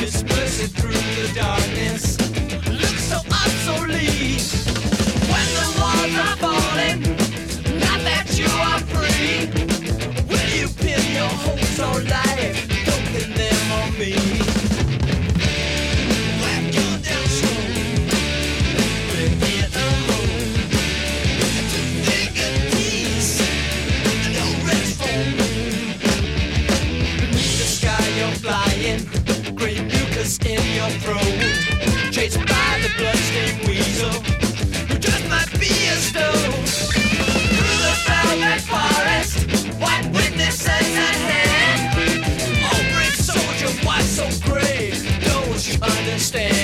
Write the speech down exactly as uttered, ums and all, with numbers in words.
His mercy through the darkness looks so obsolete. When the walls are falling, not that you are free, will you pin your hopes on life? Don't pin them on me. Whack your down slow, we're here alone. To think at peace, no rest for me. Beneath the sky you're flying, gray mucus in your throat, chased by the bloodstained weasel, who just might be a stone. Through the velvet forest, white witnesses at hand. Oh, brave soldier, why so grave? Don't you understand?